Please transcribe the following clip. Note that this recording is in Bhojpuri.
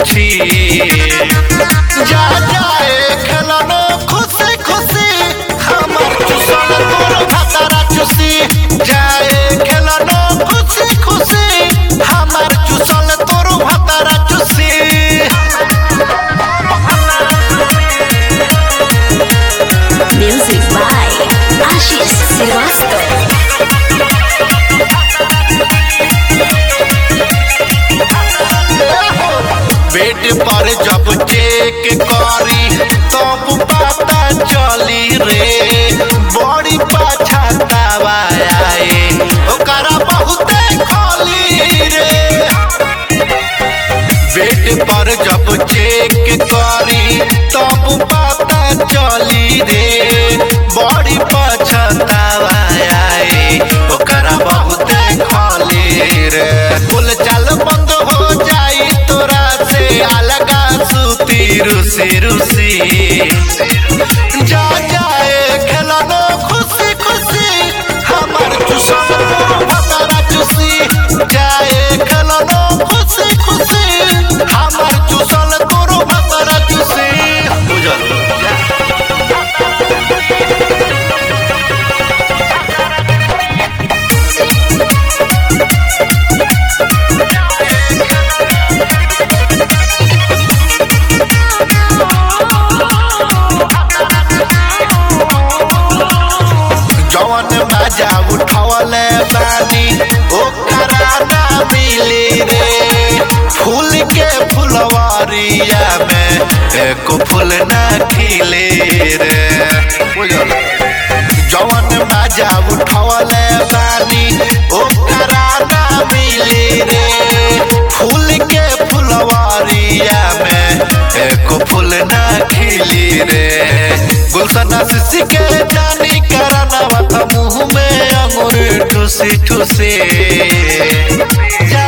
पूछी जा जाए खेलनो खुशी खुशी हमर चुसल तोर भतरा चुसी जाए खेलनो खुशी खुशी हमर चुसल तोर भतरा चुसी Music by Ashish Srivastava. Bed पर जब चेक करी तब पता चली रे बड़ी पछतावा आए ओकरा बहुते खाली रे बेड पर जब चेक करी तब पता चली रे बड़ी पछतावा आए ओकरा बहुते खाली रे बोल चाल बंद हो जाई तोरा से अलगा सूती रुसी रुसी जा जाए खेलनो खुशी खुशी हमर चुसल भतरा चुसी जाए खेलनो खुशी खुशी हमर चुसल तोर भतरा चुसी बुझल जवन मजा उठवले बानी ओकरा ना मिली रे फूल के फुलवारिया में एको फूल ना खिले रे बुझल जवन मजा उठवले बानी ओकरा ना मिली रे फूल के फुलवारिया में एको फूल ना खिली रे गुलशन आशीष के जानी करना मुँह में अंगूर ठुसी ठुसी